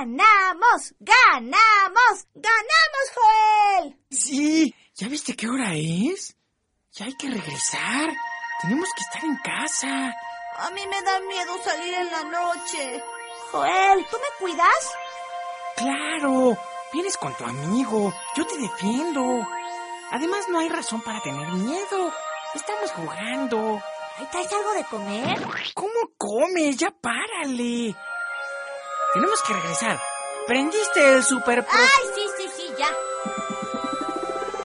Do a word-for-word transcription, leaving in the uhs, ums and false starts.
¡Ganamos! ¡Ganamos! ¡Ganamos, Joel! Sí, ¿ya viste qué hora es? Ya hay que regresar. Tenemos que estar en casa. A mí me da miedo salir en la noche. Joel, ¿tú me cuidas? Claro, vienes con tu amigo. Yo te defiendo. Además, no hay razón para tener miedo. Estamos jugando. ¿Traes algo de comer? ¿Cómo comes? Ya párale. Tenemos que regresar. ¿Prendiste el super pro... ¡Ay, sí,